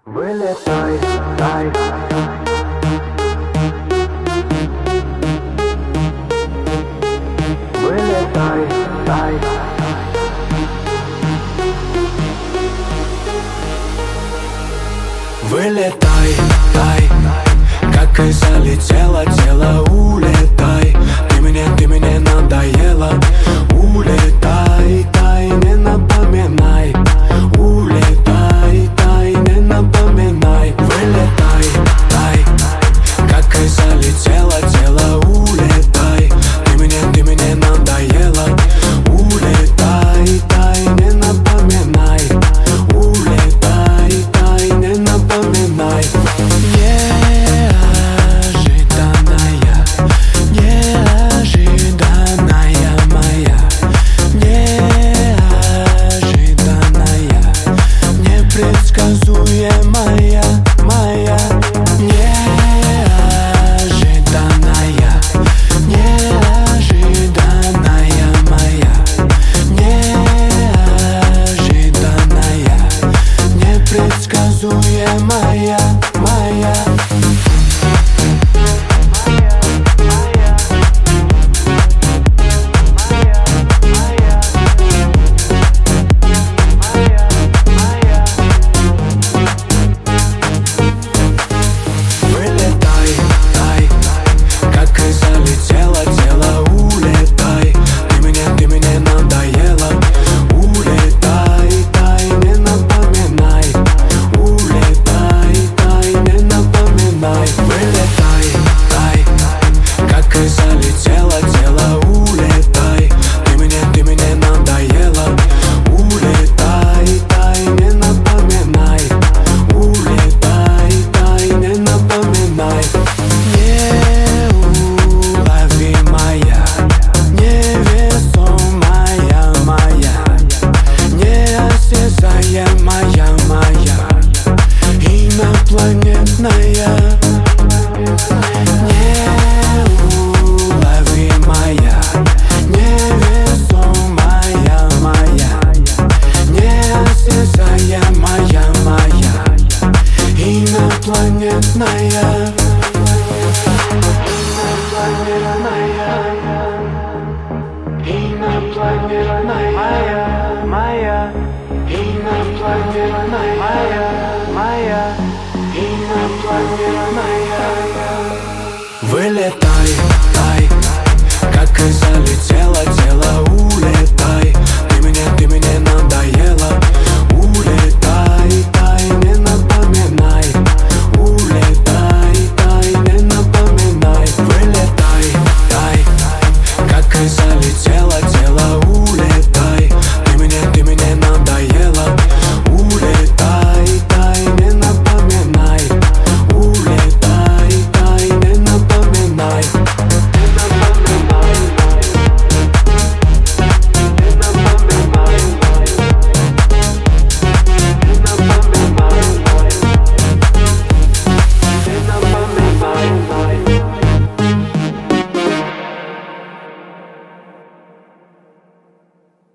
Вылетай, тай. Вылетай, тай. Вылетай, тай, как и залетело тело, улетай. Ты мне надоела. Улетай, тай, не напоминай. Улетай, тай, не напоминай. Вылетай, тай, как и залетело тело, улетай. Ты мне надоела. Улетай, тай, не напоминай. Улетай, тай, не напоминай. Неожиданная моя, неожиданная, непредсказуемая моя, неожиданная, неожиданная моя, неожиданная, непредсказуемая моя. Инопланетная, неуловимая, невесомая моя, неосязаемая моя, инопланетная.